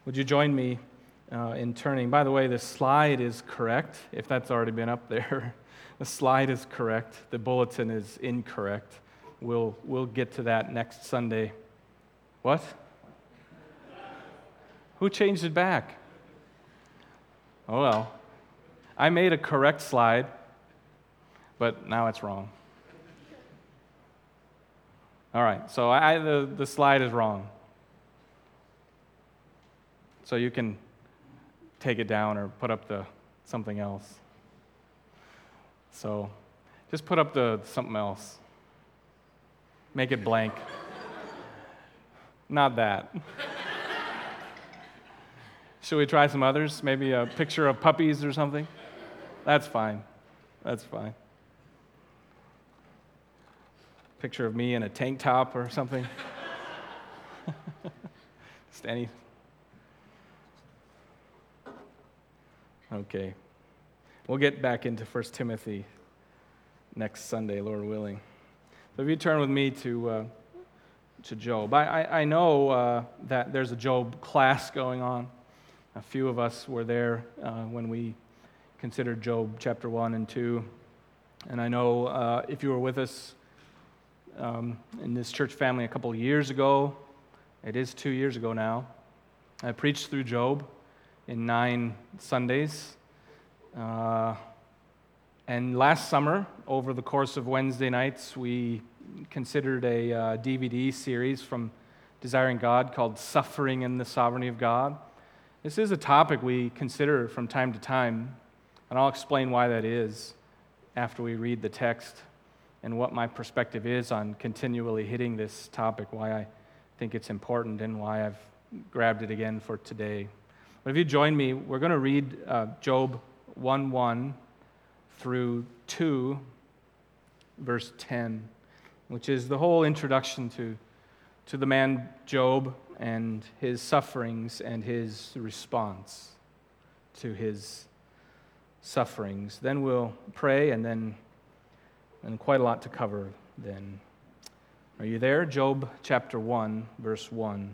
Would you join me in turning? By the way, the slide is correct, if that's already been up there. The slide is correct. The bulletin is incorrect. We'll get to that next Sunday. What? Who changed it back? Oh well. I made a correct slide, but now it's wrong. All right, so the slide is wrong. So you can take it down or put up something else. So just put up something else. Make it blank. Not that. Should we try some others? Maybe a picture of puppies or something? That's fine. That's fine. Picture of me in a tank top or something. Just any. Okay. We'll get back into 1 Timothy next Sunday, Lord willing. So if you turn with me to Job. I know that there's a Job class going on. A few of us were there when we considered Job chapter 1 and 2. And I know if you were with us in this church family a couple of years ago, it is 2 years ago now, I preached through Job in 9 Sundays. And last summer, over the course of Wednesday nights, we considered a DVD series from Desiring God called Suffering in the Sovereignty of God. This is a topic we consider from time to time, and I'll explain why that is after we read the text and what my perspective is on continually hitting this topic, why I think it's important and why I've grabbed it again for today. But if you join me, we're going to read Job 1:1 through 2, verse 10, which is the whole introduction to the man Job and his sufferings and his response to his sufferings. Then we'll pray and quite a lot to cover then. Are you there? Job chapter 1, verse 1.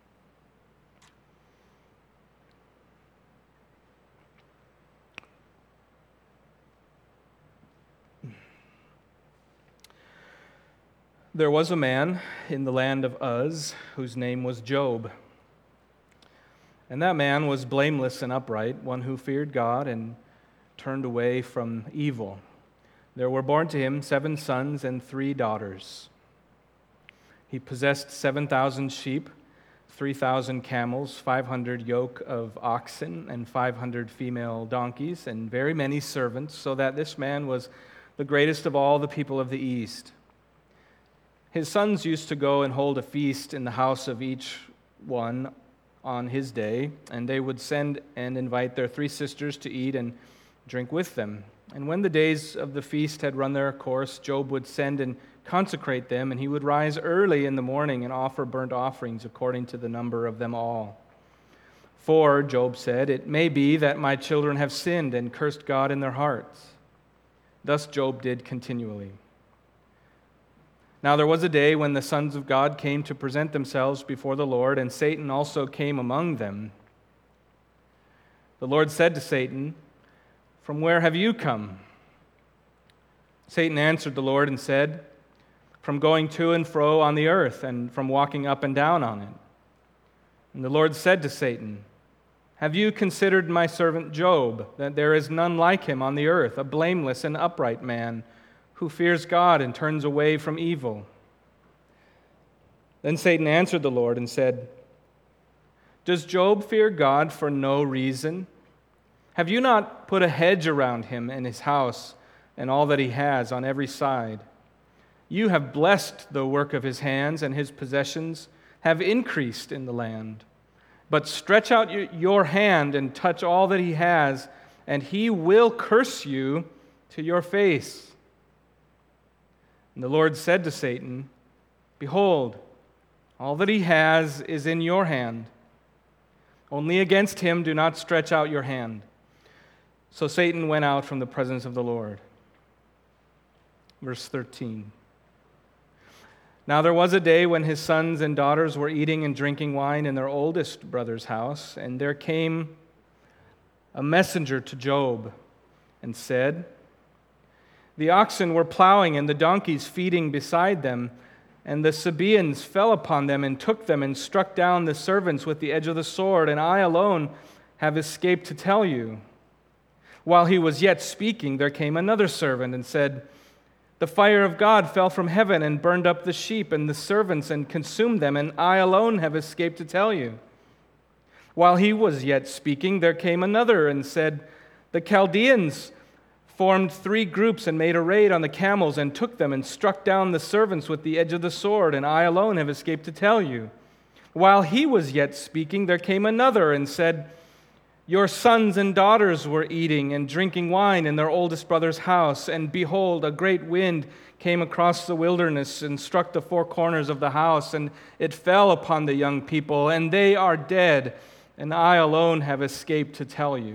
There was a man in the land of Uz whose name was Job. And that man was blameless and upright, one who feared God and turned away from evil. There were born to him 7 sons and 3 daughters. He possessed 7,000 sheep, 3,000 camels, 500 yoke of oxen, and 500 female donkeys, and very many servants, so that this man was the greatest of all the people of the East. His sons used to go and hold a feast in the house of each one on his day, and they would send and invite their 3 sisters to eat and drink with them. And when the days of the feast had run their course, Job would send and consecrate them, and he would rise early in the morning and offer burnt offerings according to the number of them all. For, Job said, it may be that my children have sinned and cursed God in their hearts. Thus Job did continually. Now there was a day when the sons of God came to present themselves before the Lord, and Satan also came among them. The Lord said to Satan, "From where have you come?" Satan answered the Lord and said, "From going to and fro on the earth, and from walking up and down on it." And the Lord said to Satan, "Have you considered my servant Job, that there is none like him on the earth, a blameless and upright man, who fears God and turns away from evil?" Then Satan answered the Lord and said, "Does Job fear God for no reason? Have you not put a hedge around him and his house and all that he has on every side? You have blessed the work of his hands, and his possessions have increased in the land. But stretch out your hand and touch all that he has, and he will curse you to your face." And the Lord said to Satan, "Behold, all that he has is in your hand. Only against him do not stretch out your hand." So Satan went out from the presence of the Lord. Verse 13. Now there was a day when his sons and daughters were eating and drinking wine in their oldest brother's house, and there came a messenger to Job and said, "The oxen were plowing and the donkeys feeding beside them, and the Sabaeans fell upon them and took them and struck down the servants with the edge of the sword, and I alone have escaped to tell you." While he was yet speaking, there came another servant and said, "The fire of God fell from heaven and burned up the sheep and the servants and consumed them, and I alone have escaped to tell you." While he was yet speaking, there came another and said, "The Chaldeans formed 3 groups and made a raid on the camels and took them and struck down the servants with the edge of the sword, and I alone have escaped to tell you." While he was yet speaking, there came another and said, "Your sons and daughters were eating and drinking wine in their oldest brother's house, and behold, a great wind came across the wilderness and struck the 4 corners of the house, and it fell upon the young people, and they are dead, and I alone have escaped to tell you."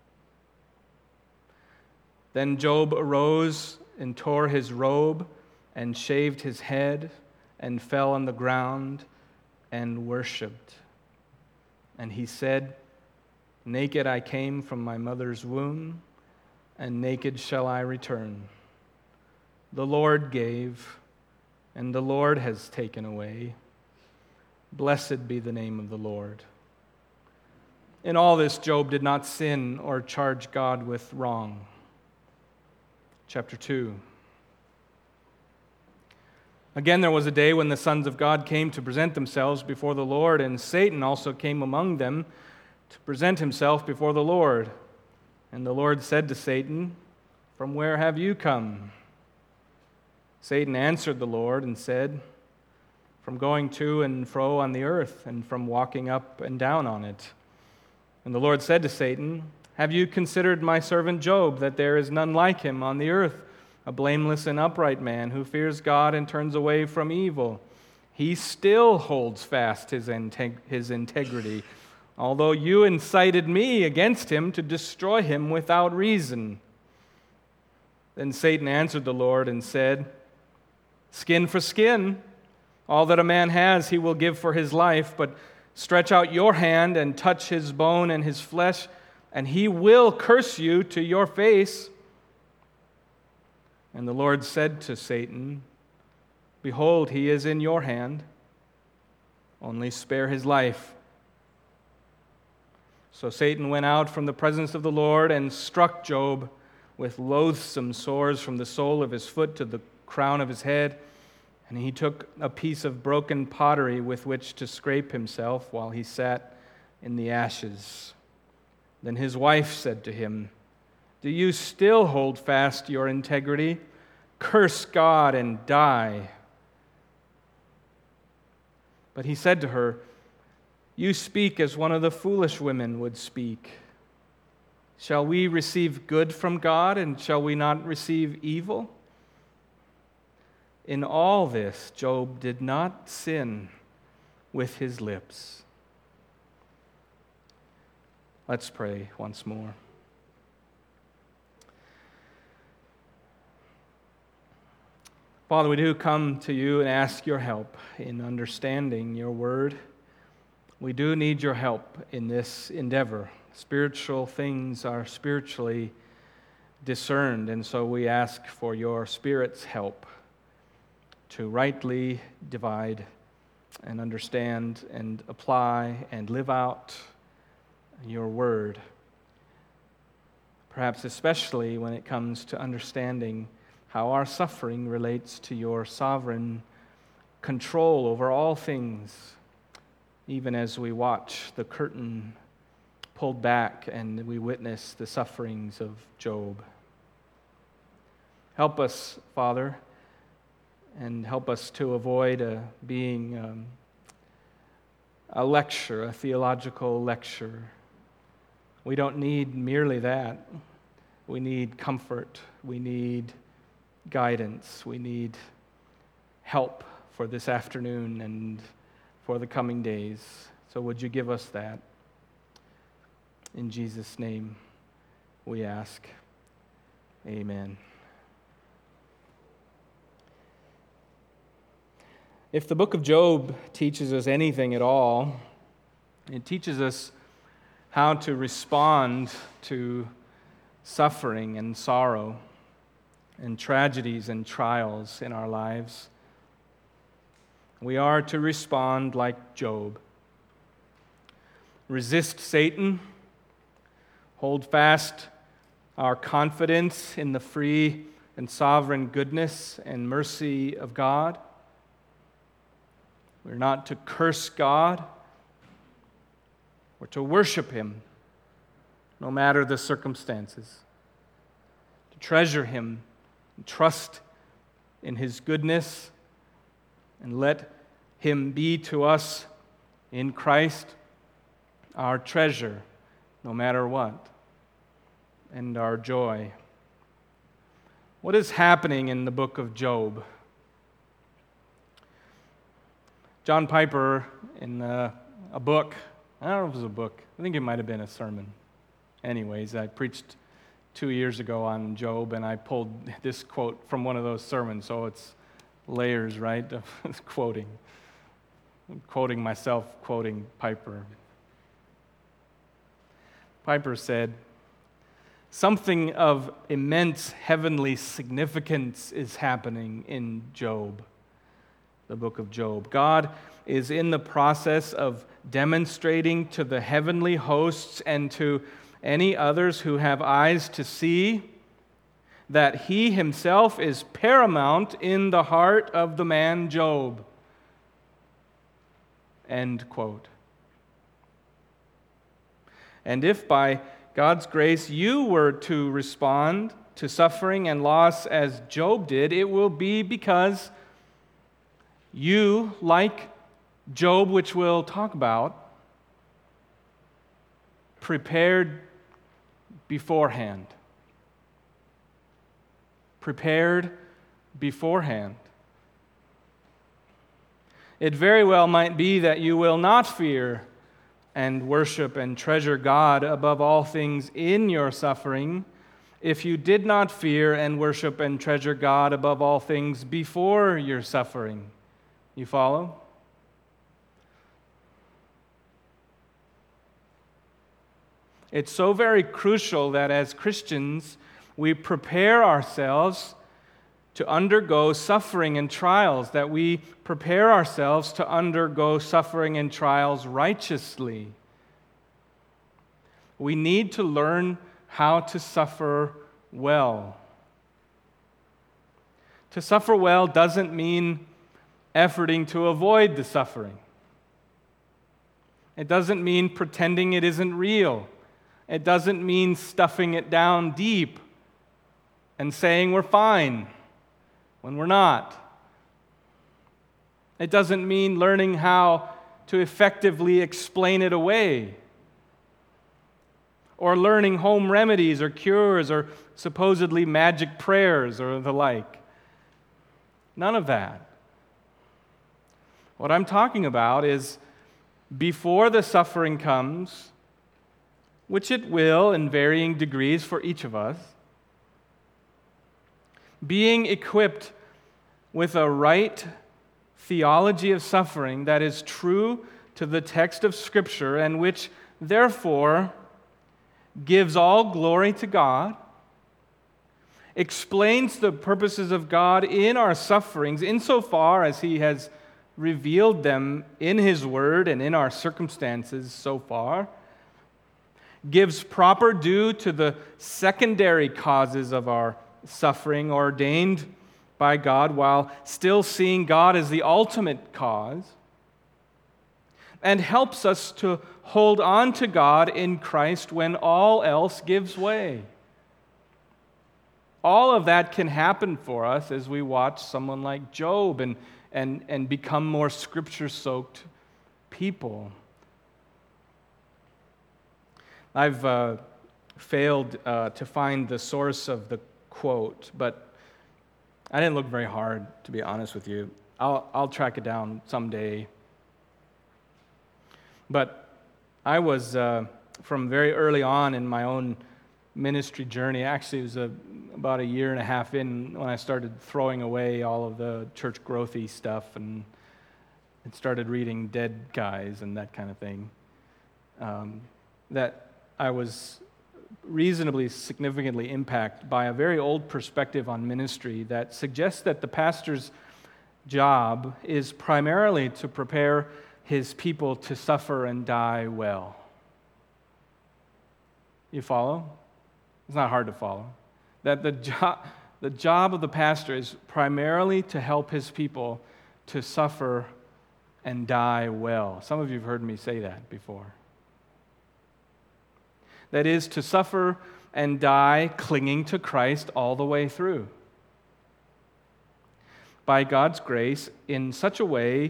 Then Job arose and tore his robe and shaved his head and fell on the ground and worshipped. And he said, "Naked I came from my mother's womb, and naked shall I return. The Lord gave, and the Lord has taken away. Blessed be the name of the Lord." In all this, Job did not sin or charge God with wrong. Chapter 2. Again, there was a day when the sons of God came to present themselves before the Lord, and Satan also came among them to present himself before the Lord. And the Lord said to Satan, "From where have you come?" Satan answered the Lord and said, "From going to and fro on the earth, and from walking up and down on it." And the Lord said to Satan, "Have you considered my servant Job, that there is none like him on the earth, a blameless and upright man who fears God and turns away from evil? He still holds fast his integrity, although you incited me against him to destroy him without reason." Then Satan answered the Lord and said, "Skin for skin. All that a man has he will give for his life, but stretch out your hand and touch his bone and his flesh, and he will curse you to your face." And the Lord said to Satan, "Behold, he is in your hand. Only spare his life." So Satan went out from the presence of the Lord and struck Job with loathsome sores from the sole of his foot to the crown of his head. And he took a piece of broken pottery with which to scrape himself while he sat in the ashes. Then his wife said to him, "Do you still hold fast your integrity? Curse God and die." But he said to her, "You speak as one of the foolish women would speak. Shall we receive good from God, and shall we not receive evil?" In all this, Job did not sin with his lips. Let's pray once more. Father, we do come to you and ask your help in understanding your word. We do need your help in this endeavor. Spiritual things are spiritually discerned, and so we ask for your Spirit's help to rightly divide and understand and apply and live out your word. Perhaps especially when it comes to understanding how our suffering relates to your sovereign control over all things, even as we watch the curtain pulled back and we witness the sufferings of Job. Help us, Father, and help us to avoid being a lecture, a theological lecture. We don't need merely that. We need comfort. We need guidance. We need help for this afternoon and for the coming days. So would you give us that? In Jesus' name we ask. Amen. If the book of Job teaches us anything at all, it teaches us how to respond to suffering and sorrow and tragedies and trials in our lives. We are to respond like Job. Resist Satan. Hold fast our confidence in the free and sovereign goodness and mercy of God. We're not to curse God. We're to worship Him, no matter the circumstances. To treasure Him, and trust in His goodness, and let Him be to us in Christ our treasure, no matter what, and our joy. What is happening in the book of Job? John Piper, in a book, I don't know if it was a book, I think it might have been a sermon. Anyways, I preached 2 years ago on Job, and I pulled this quote from one of those sermons, so it's layers, right, of quoting. I'm quoting myself, quoting Piper. Piper said, "Something of immense heavenly significance is happening in Job, the book of Job. God is in the process of demonstrating to the heavenly hosts and to any others who have eyes to see that He Himself is paramount in the heart of the man Job." End quote. And if by God's grace you were to respond to suffering and loss as Job did, it will be because you, like Job, which we'll talk about, prepared beforehand. Prepared beforehand. It very well might be that you will not fear and worship and treasure God above all things in your suffering if you did not fear and worship and treasure God above all things before your suffering. You follow? It's so very crucial that as Christians, we prepare ourselves to undergo suffering and trials, that we prepare ourselves to undergo suffering and trials righteously. We need to learn how to suffer well. To suffer well doesn't mean efforting to avoid the suffering. It doesn't mean pretending it isn't real. It doesn't mean stuffing it down deep and saying we're fine when we're not. It doesn't mean learning how to effectively explain it away, or learning home remedies or cures or supposedly magic prayers or the like. None of that. What I'm talking about is before the suffering comes, which it will in varying degrees for each of us, being equipped with a right theology of suffering that is true to the text of Scripture and which, therefore, gives all glory to God, explains the purposes of God in our sufferings insofar as He has revealed them in His Word and in our circumstances so far, gives proper due to the secondary causes of our suffering ordained by God while still seeing God as the ultimate cause, and helps us to hold on to God in Christ when all else gives way. All of that can happen for us as we watch someone like Job and become more Scripture-soaked people. I've failed to find the source of the quote, but I didn't look very hard, to be honest with you. I'll track it down someday. But I was, from very early on in my own ministry journey, actually it was about a year and a half in when I started throwing away all of the church growthy stuff and and started reading Dead Guys and that kind of thing, that I was reasonably significantly impacted by a very old perspective on ministry that suggests that the pastor's job is primarily to prepare his people to suffer and die well. You follow? It's not hard to follow. That the job of the pastor is primarily to help his people to suffer and die well. Some of you have heard me say that before. That is, to suffer and die clinging to Christ all the way through. By God's grace, in such a way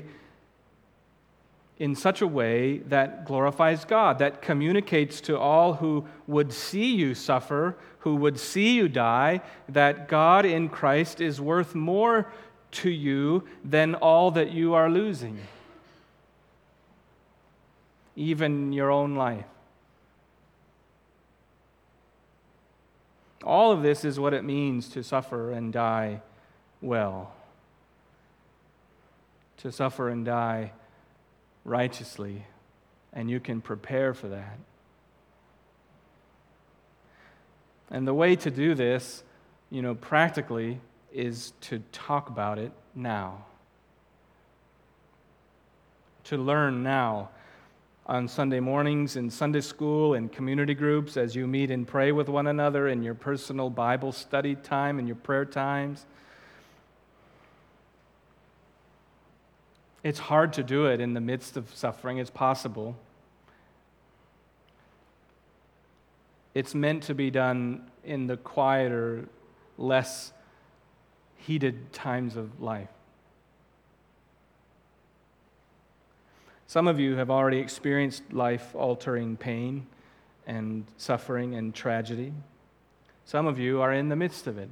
that glorifies God, that communicates to all who would see you suffer, who would see you die, that God in Christ is worth more to you than all that you are losing, even your own life. All of this is what it means to suffer and die well. To suffer and die righteously, and you can prepare for that. And the way to do this, practically, is to talk about it now. To learn now on Sunday mornings in Sunday school and community groups as you meet and pray with one another in your personal Bible study time and your prayer times. It's hard to do it in the midst of suffering. It's possible. It's meant to be done in the quieter, less heated times of life. Some of you have already experienced life-altering pain and suffering and tragedy. Some of you are in the midst of it.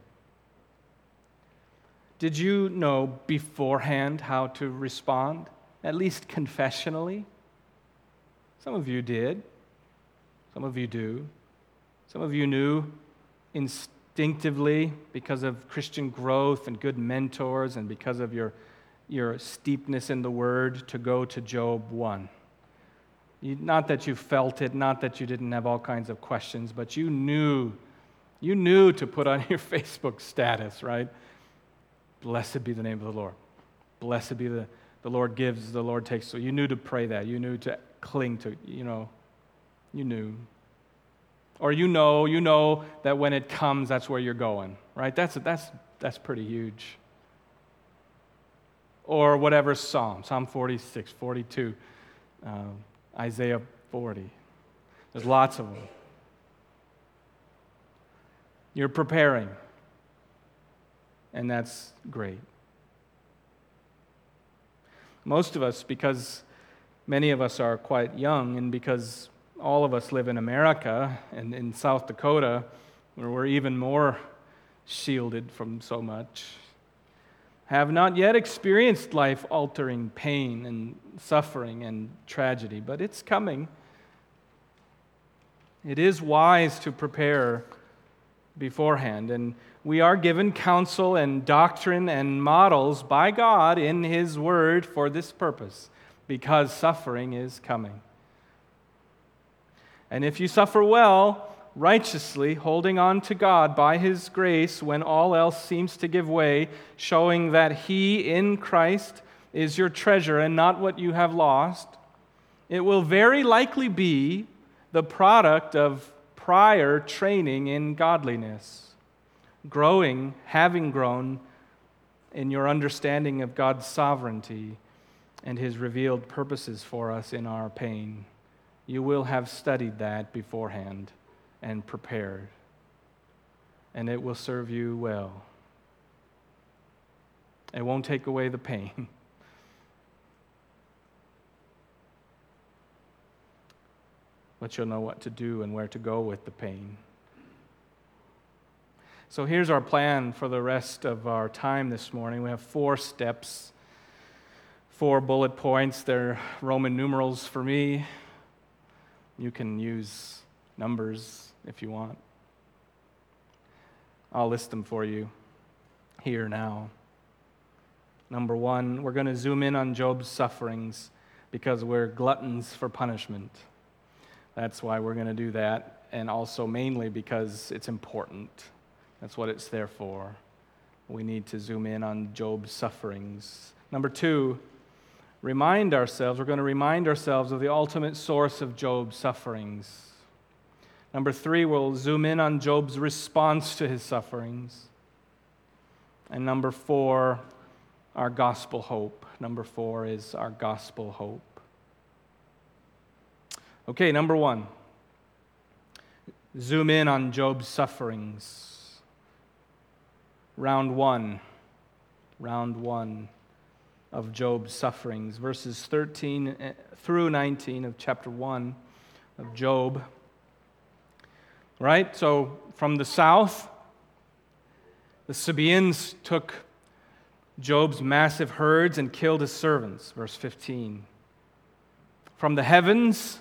Did you know beforehand how to respond, at least confessionally? Some of you did. Some of you do. Some of you knew instinctively because of Christian growth and good mentors and because of your steepness in the Word to go to Job 1. Not that you felt it, not that you didn't have all kinds of questions, but you knew to put on your Facebook status, right? Blessed be the name of the Lord. Blessed be the Lord gives, the Lord takes. So you knew to pray that. You knew to cling to, you knew. Or you know that when it comes, that's where you're going, right? That's pretty huge. Or whatever Psalm 46, 42, Isaiah 40. There's lots of them. You're preparing, and that's great. Most of us, because many of us are quite young, and because all of us live in America and in South Dakota, where we're even more shielded from so much, have not yet experienced life-altering pain and suffering and tragedy, but it's coming. It is wise to prepare beforehand, and we are given counsel and doctrine and models by God in His Word for this purpose, because suffering is coming. And if you suffer well, righteously, holding on to God by His grace when all else seems to give way, showing that He in Christ is your treasure and not what you have lost, it will very likely be the product of prior training in godliness, having grown in your understanding of God's sovereignty and His revealed purposes for us in our pain. You will have studied that beforehand and prepared, and it will serve you well. It won't take away the pain. But you'll know what to do and where to go with the pain. So here's our plan for the rest of our time this morning. We have 4 steps, 4 bullet points. They're Roman numerals for me. You can use numbers if you want. I'll list them for you here now. Number one, we're going to zoom in on Job's sufferings because we're gluttons for punishment. That's why we're going to do that, and also mainly because it's important. That's what it's there for. We need to zoom in on Job's sufferings. Number two, we're going to remind ourselves of the ultimate source of Job's sufferings. Number three, we'll zoom in on Job's response to his sufferings. And number four, our gospel hope. Number four is our gospel hope. Okay, number one, zoom in on Job's sufferings. Round one of Job's sufferings, verses 13 through 19 of chapter 1 of Job. Right? So from the south, the Sabaeans took Job's massive herds and killed his servants, verse 15. From the heavens,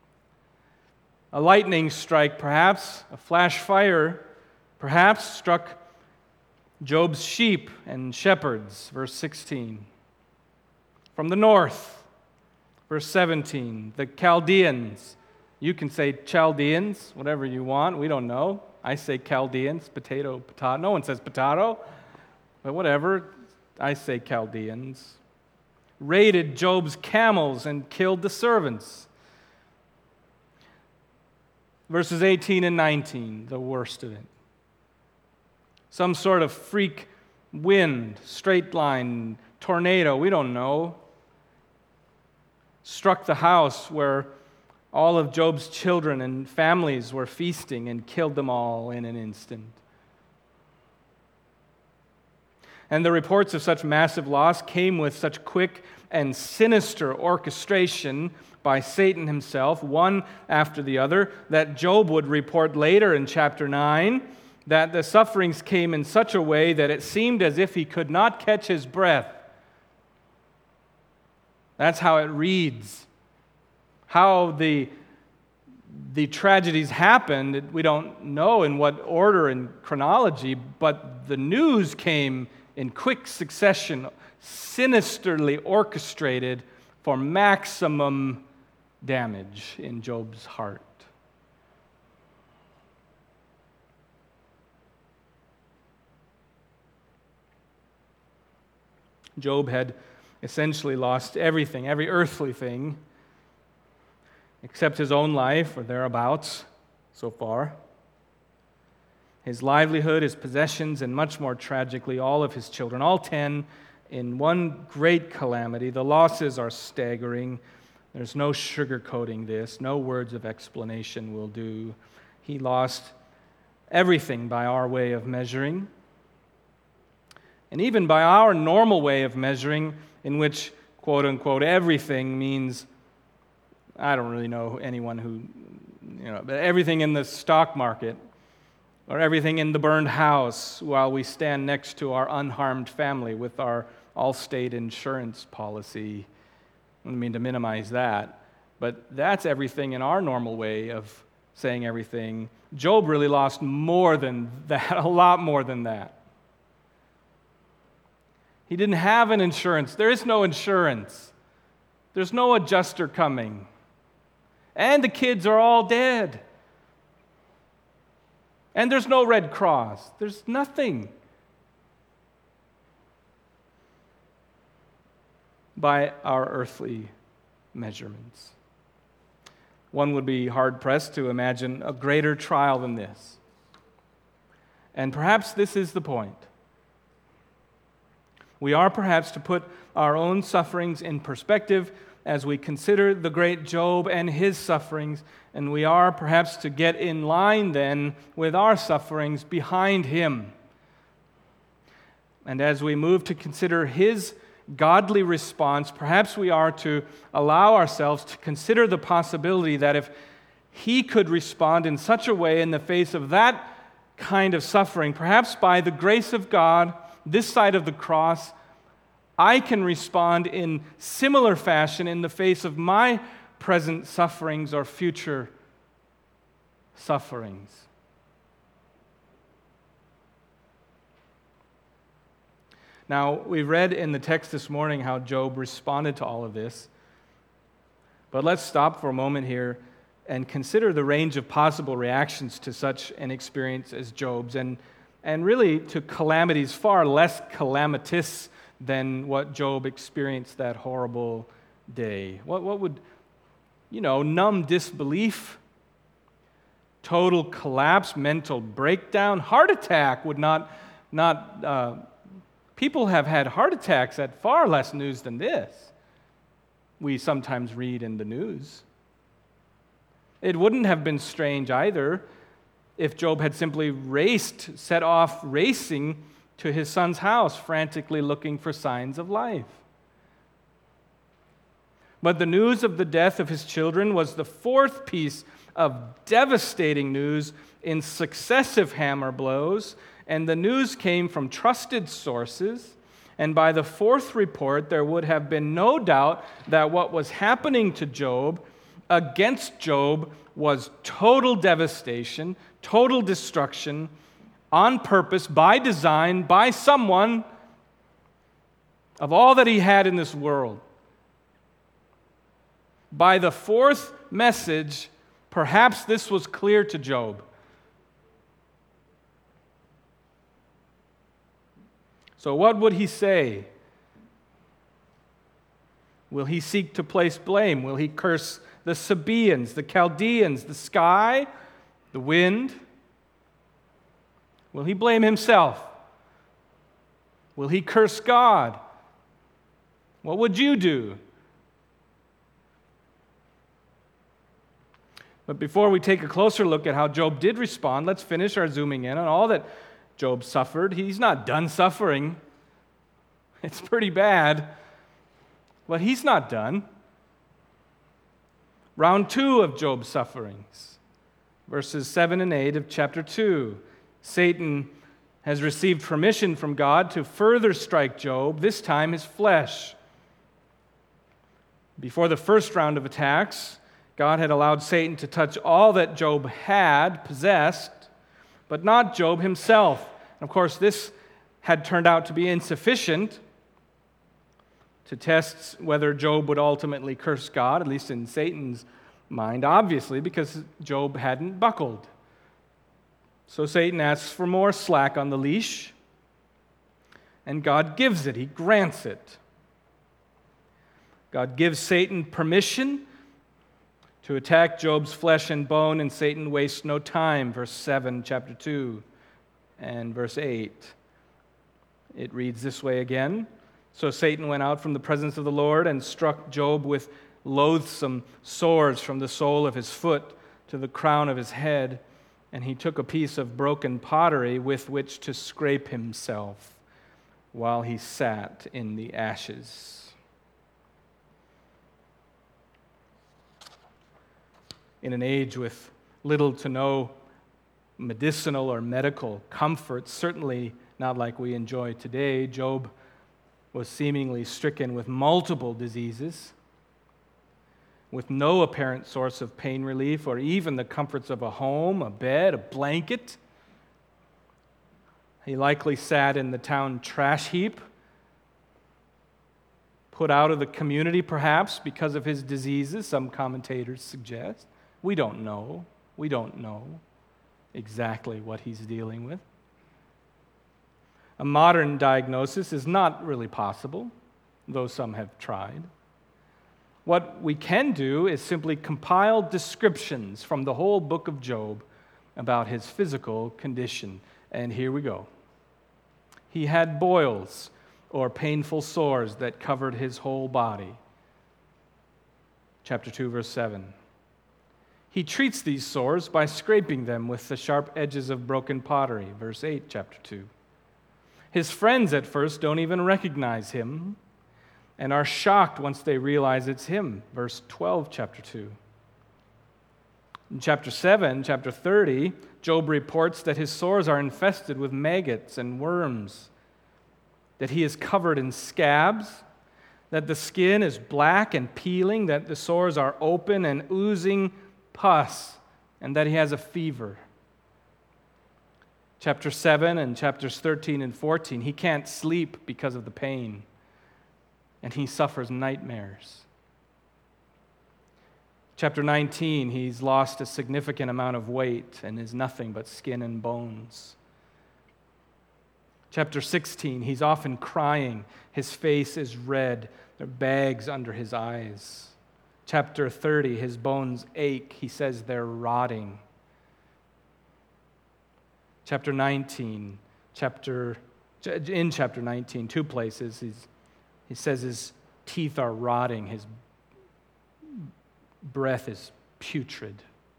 a lightning strike, perhaps, a flash fire, perhaps, struck Job's sheep and shepherds, verse 16. From the north, verse 17, the Chaldeans. You can say Chaldeans, whatever you want. We don't know. I say Chaldeans, potato. No one says potato, but whatever. I say Chaldeans. Raided Job's camels and killed the servants. Verses 18 and 19, the worst of it. Some sort of freak wind, straight line, tornado, we don't know, struck the house where all of Job's children and families were feasting and killed them all in an instant. And the reports of such massive loss came with such quick and sinister orchestration by Satan himself, one after the other, that Job would report later in chapter 9 that the sufferings came in such a way that it seemed as if he could not catch his breath. That's how it reads. How the tragedies happened, we don't know in what order and chronology, but the news came in quick succession, sinisterly orchestrated for maximum damage in Job's heart. Job had essentially lost everything, every earthly thing, except his own life, or thereabouts, so far. His livelihood, his possessions, and much more tragically, all of his children, all 10, in one great calamity. The losses are staggering. There's no sugarcoating this. No words of explanation will do. He lost everything by our way of measuring. And even by our normal way of measuring, in which, quote unquote, everything means, I don't really know anyone who, but everything in the stock market, or everything in the burned house while we stand next to our unharmed family with our Allstate insurance policy. I don't mean to minimize that, but that's everything in our normal way of saying everything. Job really lost more than that, a lot more than that. He didn't have an insurance. There is no insurance. There's no adjuster coming. And the kids are all dead. And there's no Red Cross. There's nothing. By our earthly measurements. One would be hard-pressed to imagine a greater trial than this. And perhaps this is the point. We are perhaps to put our own sufferings in perspective as we consider the great Job and his sufferings, and we are perhaps to get in line then with our sufferings behind him. And as we move to consider his godly response, perhaps we are to allow ourselves to consider the possibility that if he could respond in such a way in the face of that kind of suffering, perhaps by the grace of God, this side of the cross, I can respond in similar fashion in the face of my present sufferings or future sufferings. Now, we read in the text this morning how Job responded to all of this. But let's stop for a moment here and consider the range of possible reactions to such an experience as Job's, and really to calamities far less calamitous than what Job experienced that horrible day. What would, numb disbelief, total collapse, mental breakdown, heart attack would not people have had heart attacks at far less news than this. We sometimes read in the news. It wouldn't have been strange either if Job had simply set off racing to his son's house, frantically looking for signs of life. But the news of the death of his children was the fourth piece of devastating news in successive hammer blows, and the news came from trusted sources. And by the fourth report, there would have been no doubt that what was happening to Job, against Job, was total devastation, total destruction, on purpose, by design, by someone, of all that he had in this world. By the fourth message, perhaps this was clear to Job. So what would he say? Will he seek to place blame? Will he curse the Sabaeans, the Chaldeans, the sky, the wind? Will he blame himself? Will he curse God? What would you do? But before we take a closer look at how Job did respond, let's finish our zooming in on all that Job suffered. He's not done suffering. It's pretty bad. But he's not done. Round 2 of Job's sufferings, verses 7 and 8 of chapter 2. Satan has received permission from God to further strike Job, this time his flesh. Before the first round of attacks, God had allowed Satan to touch all that Job had possessed, but not Job himself. And of course, this had turned out to be insufficient to test whether Job would ultimately curse God, at least in Satan's mind, obviously, because Job hadn't buckled. So Satan asks for more slack on the leash, and God gives it. He grants it. God gives Satan permission to attack Job's flesh and bone, and Satan wastes no time. Verse 7, chapter 2, and verse 8. It reads this way again. So Satan went out from the presence of the Lord and struck Job with loathsome sores from the sole of his foot to the crown of his head, and he took a piece of broken pottery with which to scrape himself while he sat in the ashes. In an age with little to no medicinal or medical comfort, certainly not like we enjoy today, Job was seemingly stricken with multiple diseases, with no apparent source of pain relief or even the comforts of a home, a bed, a blanket. He likely sat in the town trash heap, put out of the community perhaps because of his diseases, some commentators suggest. We don't know. We don't know exactly what he's dealing with. A modern diagnosis is not really possible, though some have tried. What we can do is simply compile descriptions from the whole book of Job about his physical condition. And here we go. He had boils or painful sores that covered his whole body. Chapter 2, verse 7. He treats these sores by scraping them with the sharp edges of broken pottery. Verse 8, chapter 2. His friends at first don't even recognize him and are shocked once they realize it's him. Verse 12, chapter 2. In chapter 7, chapter 30, Job reports that his sores are infested with maggots and worms, that he is covered in scabs, that the skin is black and peeling, that the sores are open and oozing pus, and that he has a fever. Chapter 7 and chapters 13 and 14, he can't sleep because of the pain, and he suffers nightmares. Chapter 19, he's lost a significant amount of weight and is nothing but skin and bones. Chapter 16, he's often crying. His face is red. There are bags under his eyes. Chapter 30, his bones ache. He says they're rotting. Chapter 19, in chapter 19, two places, he says his teeth are rotting. His breath is putrid.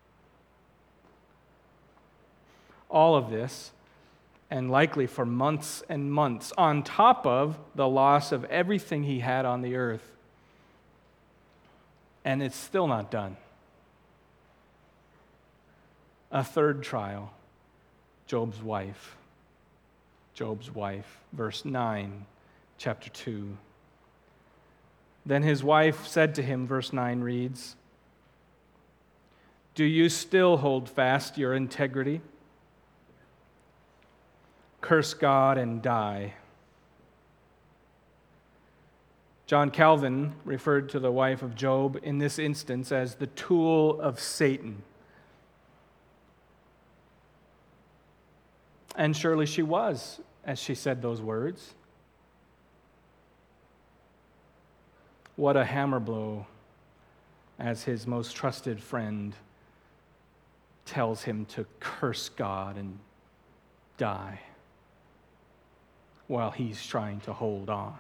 All of this, and likely for months and months, on top of the loss of everything he had on the earth. And it's still not done. A third trial, Job's wife. Job's wife, verse 9, chapter 2. Then his wife said to him, verse 9 reads, "Do you still hold fast your integrity? Curse God and die." John Calvin referred to the wife of Job in this instance as the tool of Satan. And surely she was, as she said those words. What a hammer blow, as his most trusted friend tells him to curse God and die while he's trying to hold on.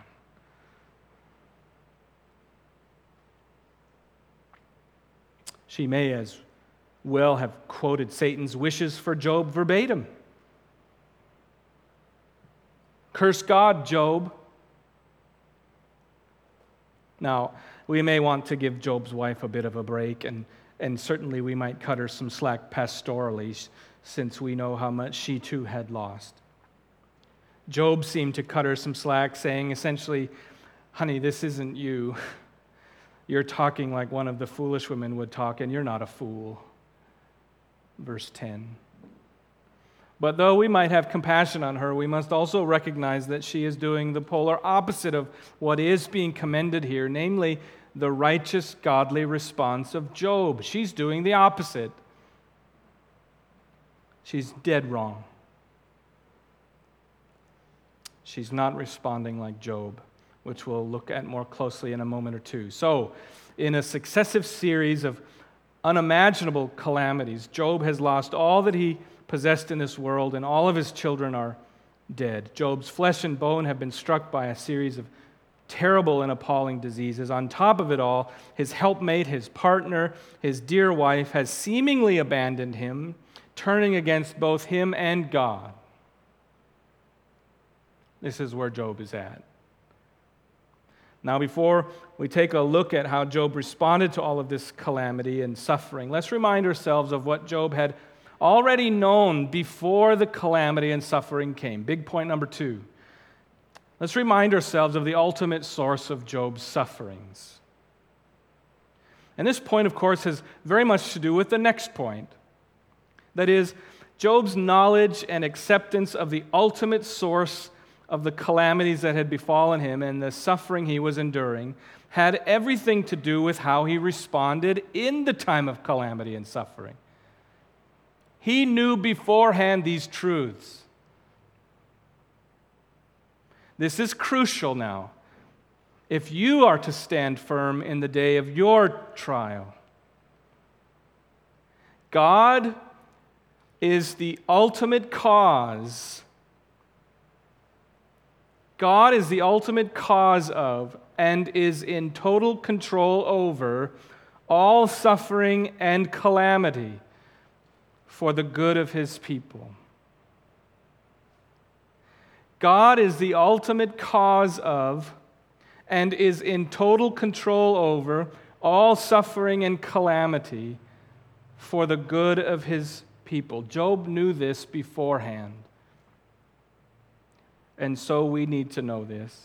She may as well have quoted Satan's wishes for Job verbatim. Curse God, Job. Now, we may want to give Job's wife a bit of a break, and certainly we might cut her some slack pastorally, since we know how much she too had lost. Job seemed to cut her some slack, saying essentially, "Honey, this isn't you. You're talking like one of the foolish women would talk, and you're not a fool." Verse 10. But though we might have compassion on her, we must also recognize that she is doing the polar opposite of what is being commended here, namely the righteous, godly response of Job. She's doing the opposite. She's dead wrong. She's not responding like Job, which we'll look at more closely in a moment or two. So, in a successive series of unimaginable calamities, Job has lost all that he possessed in this world, and all of his children are dead. Job's flesh and bone have been struck by a series of terrible and appalling diseases. On top of it all, his helpmate, his partner, his dear wife, has seemingly abandoned him, turning against both him and God. This is where Job is at. Now, before we take a look at how Job responded to all of this calamity and suffering, let's remind ourselves of what Job had already known before the calamity and suffering came. Big point number 2. Let's remind ourselves of the ultimate source of Job's sufferings. And this point, of course, has very much to do with the next point. That is, Job's knowledge and acceptance of the ultimate source of the calamities that had befallen him and the suffering he was enduring had everything to do with how he responded in the time of calamity and suffering. He knew beforehand these truths. This is crucial now if you are to stand firm in the day of your trial. God is the ultimate cause. God is the ultimate cause of and is in total control over all suffering and calamity for the good of his people. God is the ultimate cause of and is in total control over all suffering and calamity for the good of his people. Job knew this beforehand. And so we need to know this.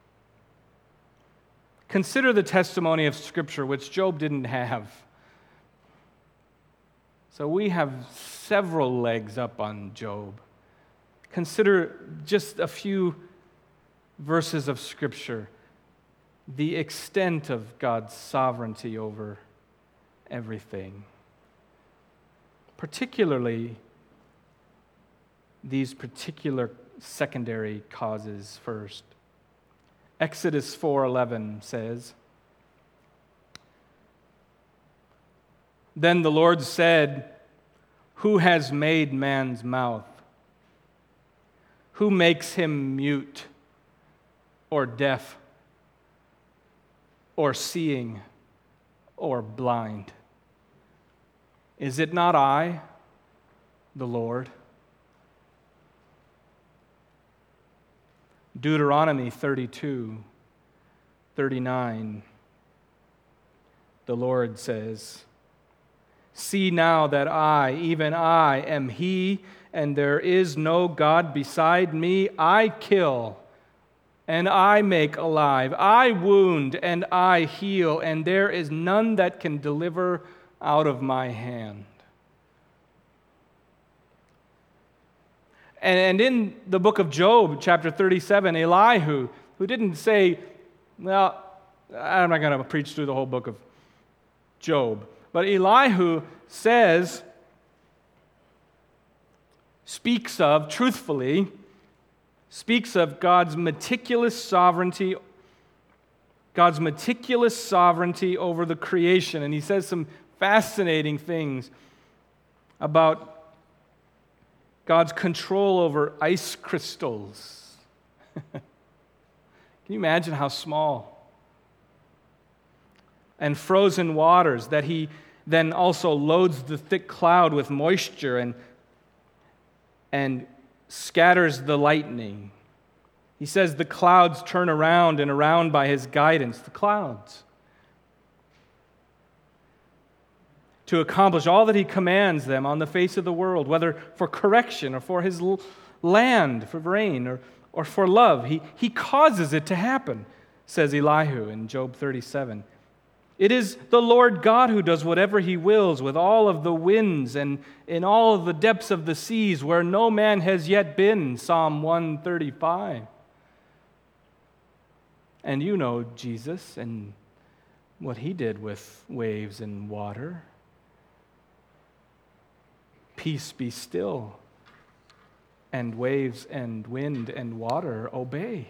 Consider the testimony of Scripture, which Job didn't have. So we have several legs up on Job. consider just a few verses of Scripture, the extent of God's sovereignty over everything. Particularly these particular secondary causes first. Exodus 4:11 says, "Then the Lord said, 'Who has made man's mouth? Who makes him mute or deaf or seeing or blind? Is it not I, the Lord?'" Deuteronomy 32:39, the Lord says, "See now that I, even I, am He, and there is no God beside me. I kill, and I make alive. I wound, and I heal, and there is none that can deliver out of my hand." And in the book of Job, chapter 37, Elihu, who didn't say, well, I'm not going to preach through the whole book of Job, but Elihu speaks of God's meticulous sovereignty over the creation. And he says some fascinating things about God's control over ice crystals. Can you imagine how small? And frozen waters, that he then also loads the thick cloud with moisture and scatters the lightning. He says the clouds turn around and around by his guidance, the clouds, to accomplish all that he commands them on the face of the world, whether for correction or for his land, for rain, or for love. He causes it to happen, says Elihu in Job 37. It is the Lord God who does whatever he wills with all of the winds and in all of the depths of the seas where no man has yet been, Psalm 135. And you know Jesus and what he did with waves and water. Peace be still, and waves and wind and water obey.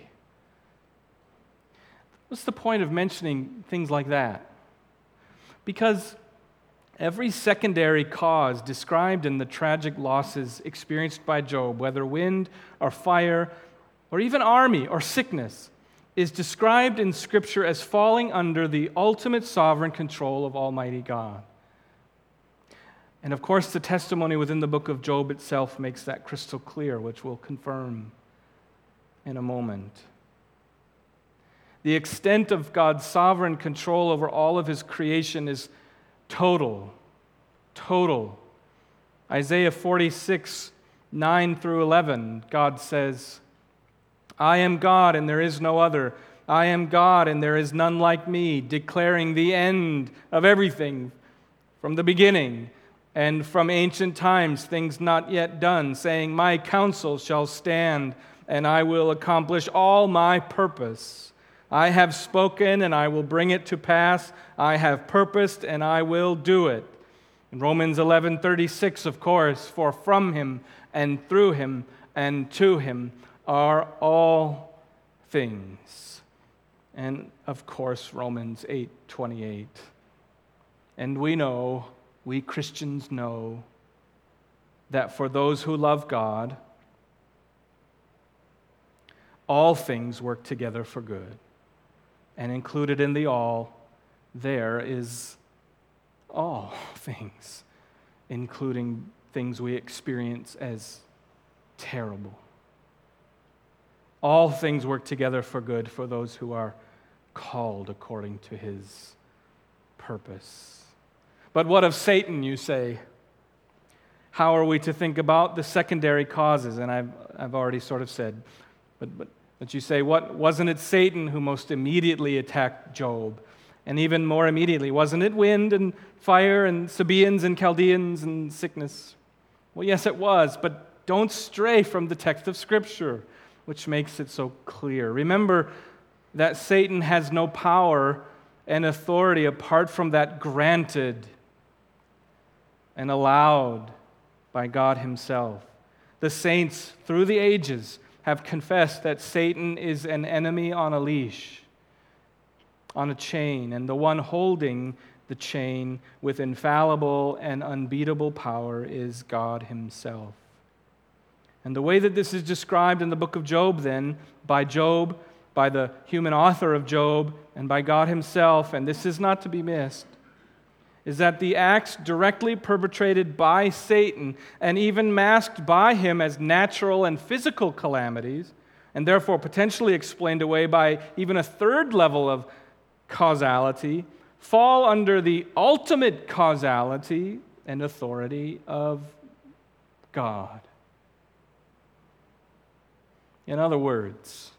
What's the point of mentioning things like that? Because every secondary cause described in the tragic losses experienced by Job, whether wind or fire or even army or sickness, is described in Scripture as falling under the ultimate sovereign control of Almighty God. And of course, the testimony within the book of Job itself makes that crystal clear, which we'll confirm in a moment. The extent of God's sovereign control over all of his creation is total. Isaiah 46, 9 through 11, God says, "I am God and there is no other. I am God and there is none like me, declaring the end of everything from the beginning, and from ancient times things not yet done, saying, my counsel shall stand, and I will accomplish all my purpose. I have spoken, and I will bring it to pass. I have purposed, and I will do it." In Romans 11:36, of course, "For from him, and through him, and to him are all things." And, of course, Romans 8:28. And we Christians know that for those who love God, all things work together for good. And included in the all, there is all things, including things we experience as terrible. All things work together for good for those who are called according to his purpose. But what of Satan, you say? How are we to think about the secondary causes? And I've already sort of said, but you say, what wasn't it Satan who most immediately attacked Job? And even more immediately, wasn't it wind and fire and Sabaeans and Chaldeans and sickness? Well, yes, it was, but Don't stray from the text of Scripture, which makes it so clear. Remember that Satan has no power and authority apart from that granted and allowed by God Himself. The saints, through the ages, have confessed that Satan is an enemy on a leash, on a chain, and the one holding the chain with infallible and unbeatable power is God Himself. And the way that this is described in the book of Job, then, by Job, by the human author of Job, and by God Himself, and this is not to be missed, is that the acts directly perpetrated by Satan and even masked by him as natural and physical calamities, and therefore potentially explained away by even a third level of causality, fall under the ultimate causality and authority of God. In other words,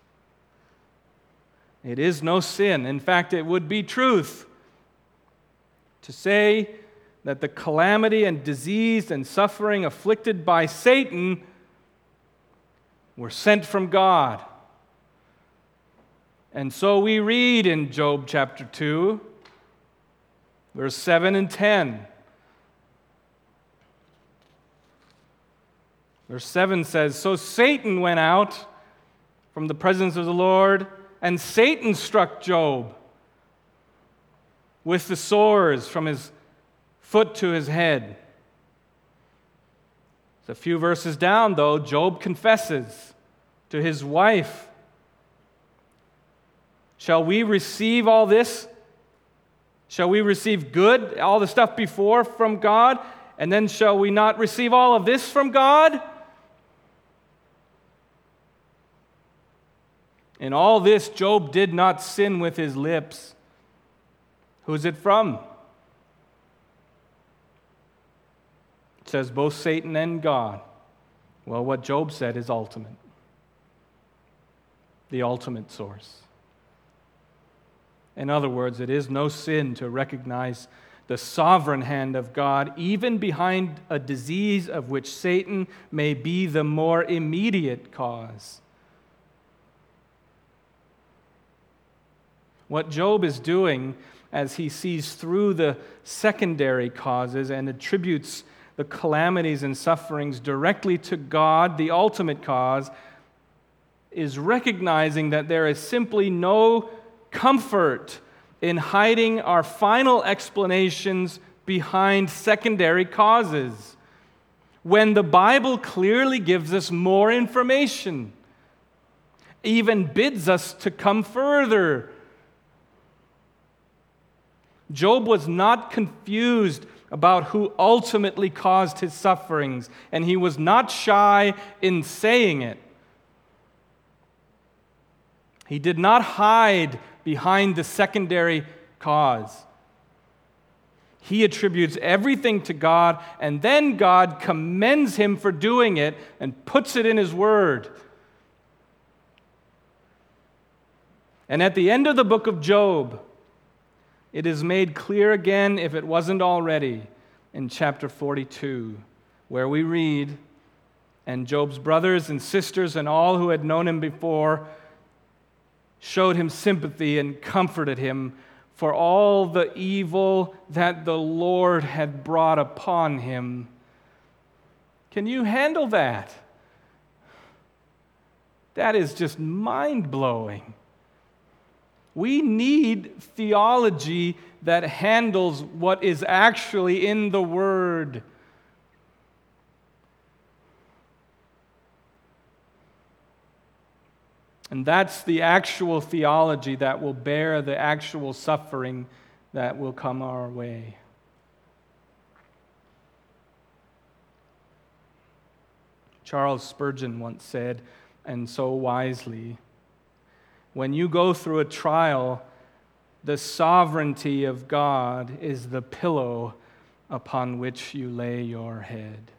it is no sin. In fact, it would be truth to say that the calamity and disease and suffering afflicted by Satan were sent from God. And so we read in Job chapter 2, verse 7 and 10. Verse 7 says, "So Satan went out from the presence of the Lord, and Satan struck Job with the sores from his foot to his head." It's a few verses down, though, Job confesses to his wife, "Shall we receive all this? Shall we receive good, all the stuff before from God, and then shall we not receive all of this from God?" In all this, Job did not sin with his lips. Who's it from? It says both Satan and God. Well, what Job said is ultimate. The ultimate source. In other words, it is no sin to recognize the sovereign hand of God, even behind a disease of which Satan may be the more immediate cause. What Job is doing as he sees through the secondary causes and attributes the calamities and sufferings directly to God, the ultimate cause, is recognizing that there is simply no comfort in hiding our final explanations behind secondary causes, when the Bible clearly gives us more information, even bids us to come further. Job was not confused about who ultimately caused his sufferings, and he was not shy in saying it. He did not hide behind the secondary cause. He attributes everything to God, and then God commends him for doing it and puts it in His Word. And at the end of the book of Job, it is made clear again, if it wasn't already, in chapter 42, where we read, "And Job's brothers and sisters and all who had known him before showed him sympathy and comforted him for all the evil that the Lord had brought upon him." Can you handle that? That is just mind-blowing. We need theology that handles what is actually in the Word. And that's the actual theology that will bear the actual suffering that will come our way. Charles Spurgeon once said, and so wisely, "When you go through a trial, the sovereignty of God is the pillow upon which you lay your head."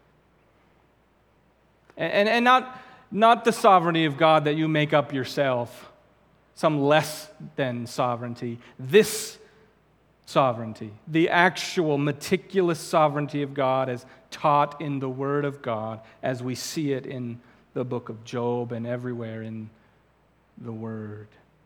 And not the sovereignty of God that you make up yourself, some less than sovereignty. This sovereignty, the actual meticulous sovereignty of God as taught in the Word of God, as we see it in the book of Job and everywhere in the Word.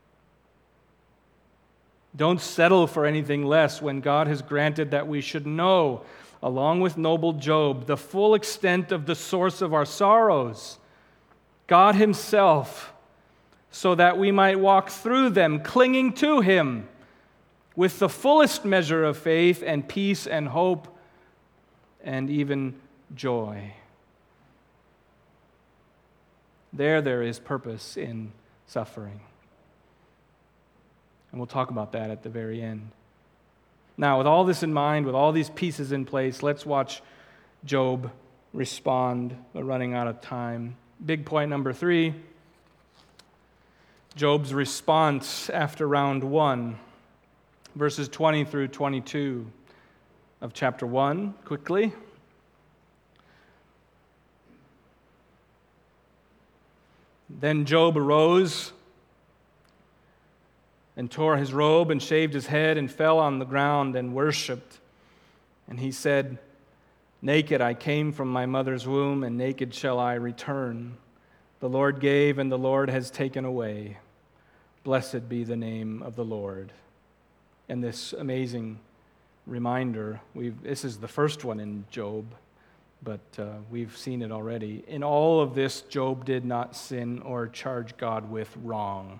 Don't settle for anything less when God has granted that we should know, along with noble Job, the full extent of the source of our sorrows, God Himself, so that we might walk through them, clinging to Him with the fullest measure of faith and peace and hope and even joy. There is purpose in suffering. And we'll talk about that at the very end. Now, with all this in mind, with all these pieces in place, let's watch Job respond. We're running out of time. Big point number 3, Job's response after round 1, verses 20 through 22 of chapter 1, quickly. Then Job arose and tore his robe and shaved his head and fell on the ground and worshipped. And he said, "Naked I came from my mother's womb, and naked shall I return. The Lord gave, and the Lord has taken away. Blessed be the name of the Lord." And this amazing reminder, this is the first one in Job, but we've seen it already. In all of this, Job did not sin or charge God with wrong.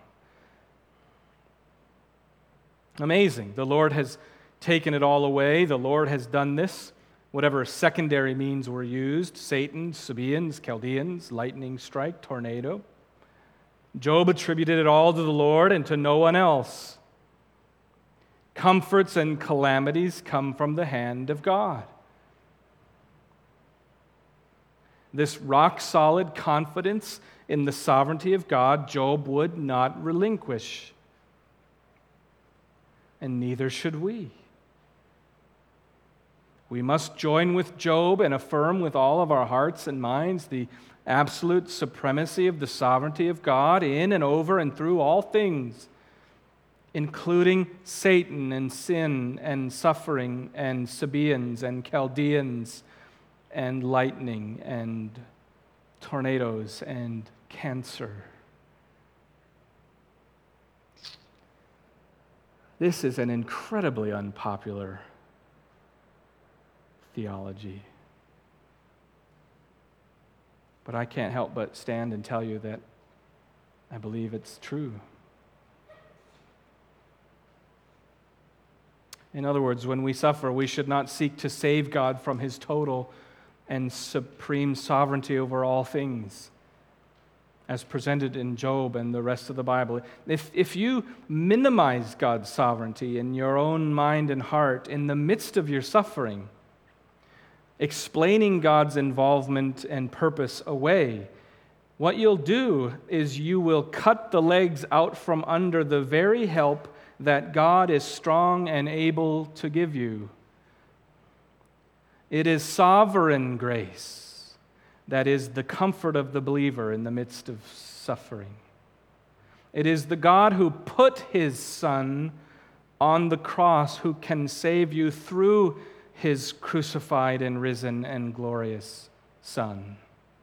Amazing. The Lord has taken it all away. The Lord has done this. Whatever secondary means were used, Satan, Sabaeans, Chaldeans, lightning strike, tornado. Job attributed it all to the Lord and to no one else. Comforts and calamities come from the hand of God. This rock-solid confidence in the sovereignty of God, Job would not relinquish. And neither should we. We must join with Job and affirm with all of our hearts and minds the absolute supremacy of the sovereignty of God in and over and through all things, including Satan and sin and suffering and Sabaeans and Chaldeans and lightning and tornadoes and cancer. This is an incredibly unpopular theology. But I can't help but stand and tell you that I believe it's true. In other words, when we suffer, we should not seek to save God from His total and supreme sovereignty over all things, as presented in Job and the rest of the Bible. If you minimize God's sovereignty in your own mind and heart in the midst of your suffering, explaining God's involvement and purpose away, what you'll do is you will cut the legs out from under the very help that God is strong and able to give you. It is sovereign grace that is the comfort of the believer in the midst of suffering. It is the God who put His Son on the cross who can save you through His crucified and risen and glorious Son.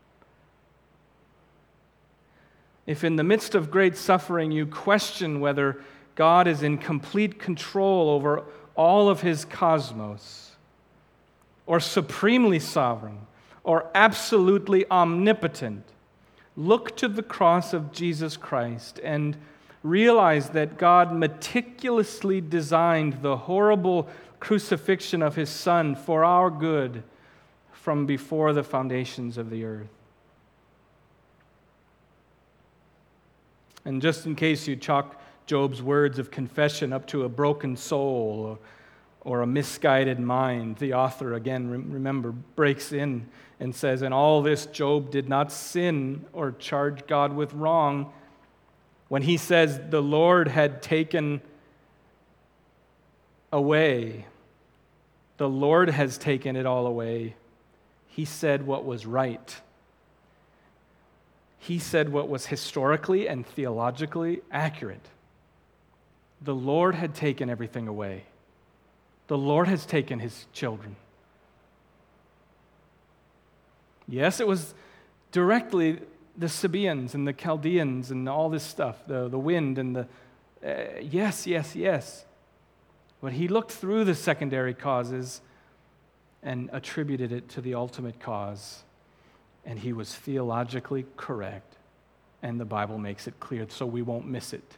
If in the midst of great suffering you question whether God is in complete control over all of His cosmos, or supremely sovereign, or absolutely omnipotent, look to the cross of Jesus Christ and realize that God meticulously designed the horrible crucifixion of His Son for our good from before the foundations of the earth. And just in case you chalk Job's words of confession up to a broken soul or a misguided mind, the author, again, remember, breaks in and says, "In all this, Job did not sin or charge God with wrong." When he says the Lord had taken away, the Lord has taken it all away, he said what was right. He said what was historically and theologically accurate. The Lord had taken everything away. The Lord has taken his children. Yes, it was directly the Sabaeans and the Chaldeans and all this stuff, the wind and the... yes. But he looked through the secondary causes and attributed it to the ultimate cause. And he was theologically correct. And the Bible makes it clear so we won't miss it.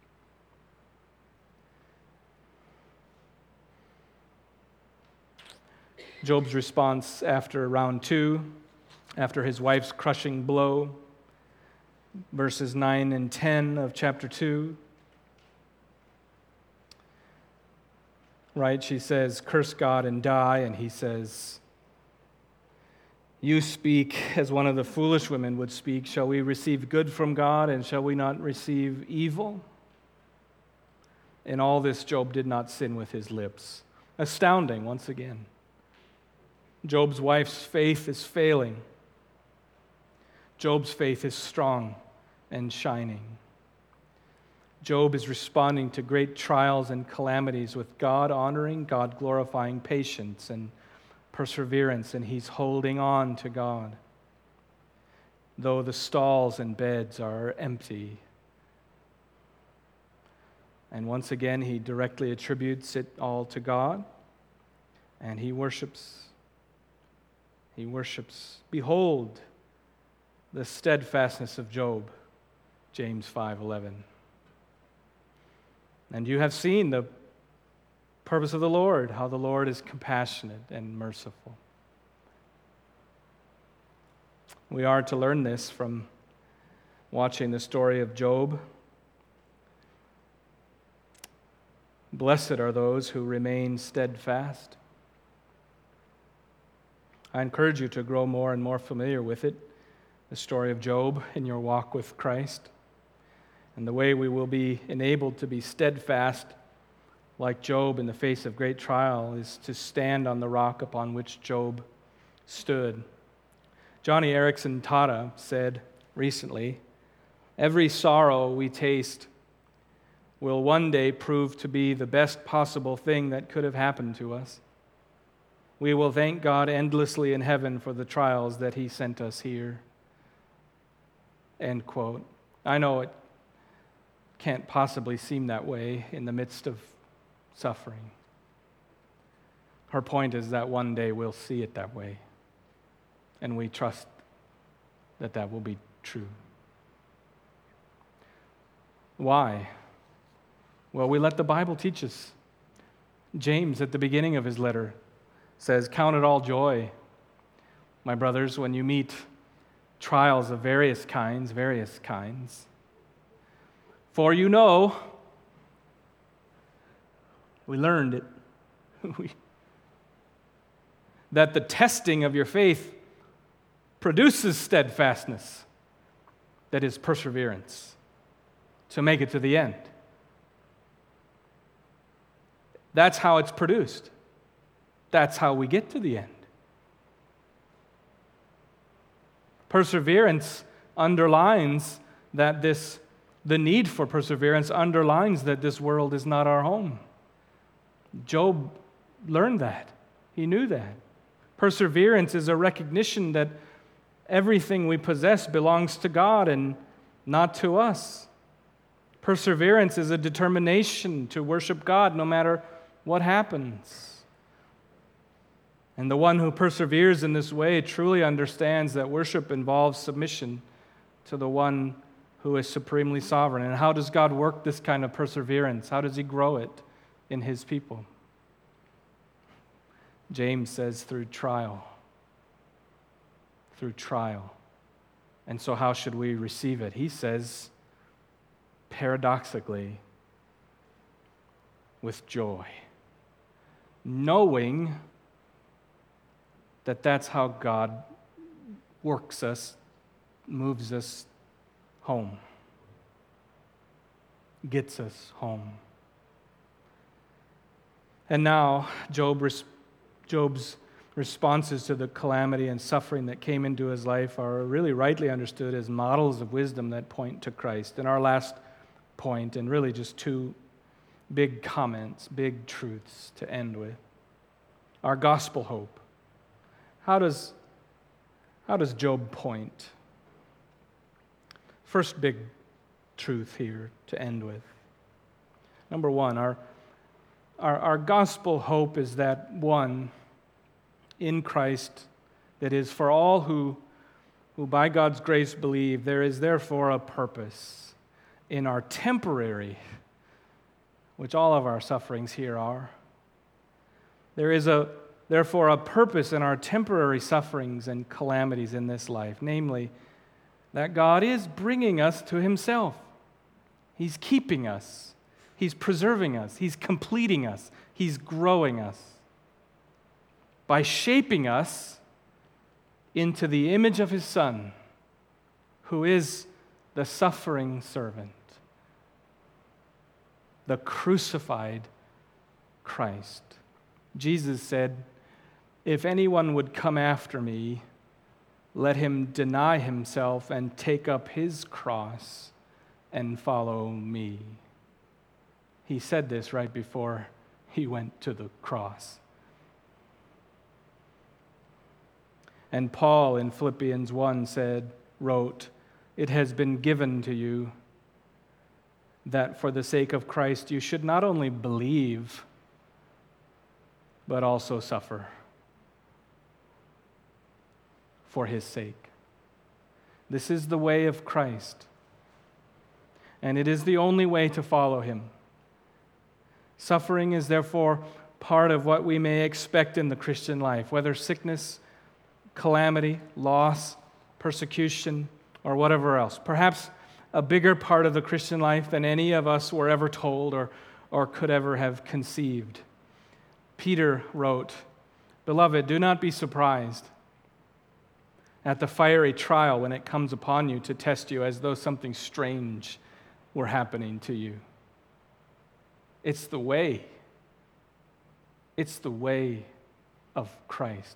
Job's response after round 2, after his wife's crushing blow, verses 9 and 10 of chapter 2. Right, she says, curse God and die, and he says, you speak as one of the foolish women would speak. Shall we receive good from God, and shall we not receive evil? In all this, Job did not sin with his lips. Astounding, once again. Job's wife's faith is failing. Job's faith is strong and shining. Job is responding to great trials and calamities with God-honoring, God-glorifying patience and perseverance, and he's holding on to God. Though the stalls and beds are empty. And once again, he directly attributes it all to God, and he worships. He worships. Behold the steadfastness of Job, James 5:11. And you have seen the purpose of the Lord, how the Lord is compassionate and merciful. We are to learn this from watching the story of Job. Blessed are those who remain steadfast. I encourage you to grow more and more familiar with it, the story of Job in your walk with Christ. And the way we will be enabled to be steadfast like Job in the face of great trial is to stand on the rock upon which Job stood. Johnny Erickson Tata said recently, every sorrow we taste will one day prove to be the best possible thing that could have happened to us. We will thank God endlessly in heaven for the trials that he sent us here. End quote. I know it can't possibly seem that way in the midst of suffering. Her point is that one day we'll see it that way, and we trust that that will be true. Why? Well, we let the Bible teach us. James, at the beginning of his letter, says, count it all joy, my brothers, when you meet trials of various kinds. For you know, we learned it, that the testing of your faith produces steadfastness, that is perseverance, to make it to the end. That's how it's produced. That's how we get to the end. Perseverance underlines that the need for perseverance underlines that this world is not our home. Job learned that. He knew that. Perseverance is a recognition that everything we possess belongs to God and not to us. Perseverance is a determination to worship God no matter what happens. And the one who perseveres in this way truly understands that worship involves submission to the one who is supremely sovereign. And how does God work this kind of perseverance? How does he grow it in his people? James says through trial. Through trial. And so how should we receive it? He says, paradoxically, with joy. Knowing that that's how God works us, moves us home, gets us home. And now, Job's responses to the calamity and suffering that came into his life are really rightly understood as models of wisdom that point to Christ. And our last point, and really just two big comments, big truths to end with. Our gospel hope. How does Job point? First big truth here to end with. Number one, our gospel hope is that one in Christ, that is, for all who by God's grace believe, there is therefore a purpose in our temporary, which all of our sufferings here are. There is therefore a purpose in our temporary sufferings and calamities in this life, namely, that God is bringing us to Himself. He's keeping us. He's preserving us. He's completing us. He's growing us by shaping us into the image of His Son, who is the suffering servant, the crucified Christ. Jesus said, "If anyone would come after me, let him deny himself and take up his cross and follow me." He said this right before He went to the cross. And Paul in Philippians 1 wrote, "It has been given to you that for the sake of Christ you should not only believe, but also suffer for His sake." This is the way of Christ, and it is the only way to follow Him. Suffering is therefore part of what we may expect in the Christian life, whether sickness, calamity, loss, persecution, or whatever else. Perhaps a bigger part of the Christian life than any of us were ever told or could ever have conceived. Peter wrote, "Beloved, do not be surprised at the fiery trial when it comes upon you to test you as though something strange were happening to you." It's the way. It's the way of Christ.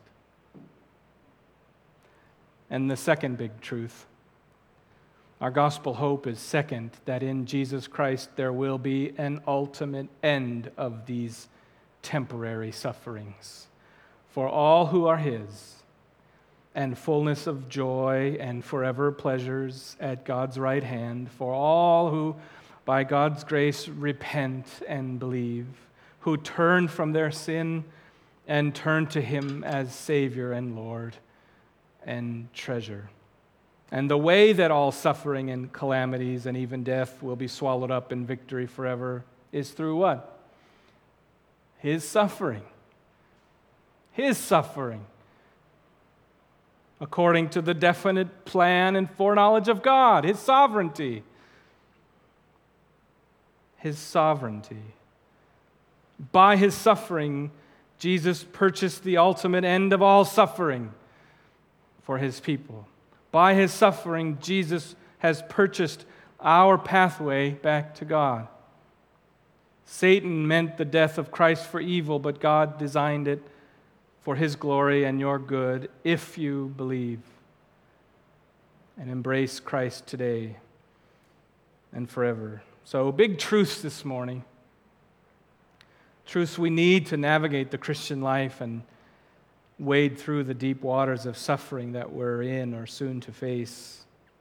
And the second big truth, our gospel hope is second, that in Jesus Christ there will be an ultimate end of these temporary sufferings for all who are His, and fullness of joy and forever pleasures at God's right hand for all who by God's grace repent and believe, who turn from their sin and turn to Him as Savior and Lord and treasure. And the way that all suffering and calamities and even death will be swallowed up in victory forever is through what? His suffering. His suffering. According to the definite plan and foreknowledge of God, His sovereignty. His sovereignty. By His suffering, Jesus purchased the ultimate end of all suffering for His people. By His suffering, Jesus has purchased our pathway back to God. Satan meant the death of Christ for evil, but God designed it for His glory and your good if you believe and embrace Christ today and forever. So, big truths this morning. Truths we need to navigate the Christian life and wade through the deep waters of suffering that we're in or soon to face.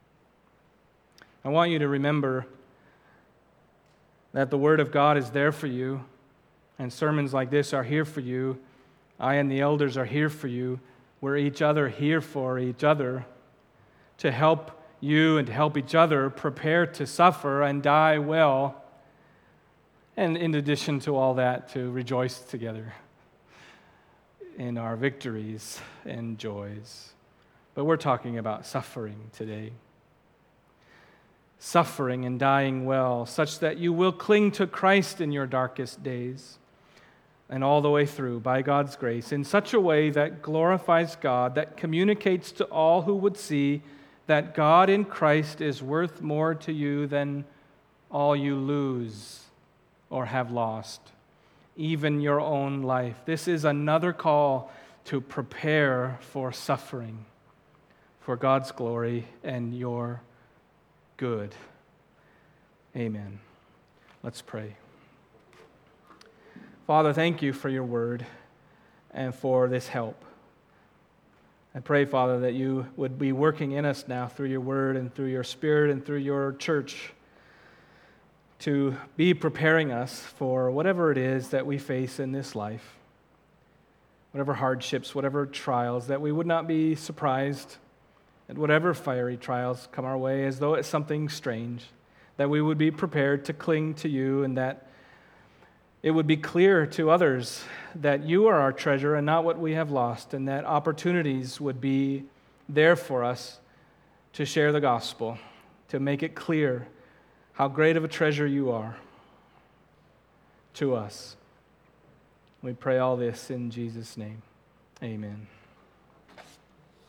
I want you to remember that the Word of God is there for you, and sermons like this are here for you. I and the elders are here for you. We're each other here for each other to help you and to help each other prepare to suffer and die well, and in addition to all that, to rejoice together in our victories and joys. But we're talking about suffering today. Suffering and dying well, such that you will cling to Christ in your darkest days and all the way through by God's grace in such a way that glorifies God, that communicates to all who would see that God in Christ is worth more to you than all you lose or have lost, even your own life. This is another call to prepare for suffering, for God's glory and your good. Amen. Let's pray. Father, thank you for your word and for this help. I pray, Father, that you would be working in us now through your word and through your Spirit and through your church to be preparing us for whatever it is that we face in this life, whatever hardships, whatever trials, that we would not be surprised at whatever fiery trials come our way as though it's something strange, that we would be prepared to cling to you, and that it would be clear to others that you are our treasure and not what we have lost, and that opportunities would be there for us to share the gospel, to make it clear how great of a treasure you are to us. We pray all this in Jesus' name. Amen.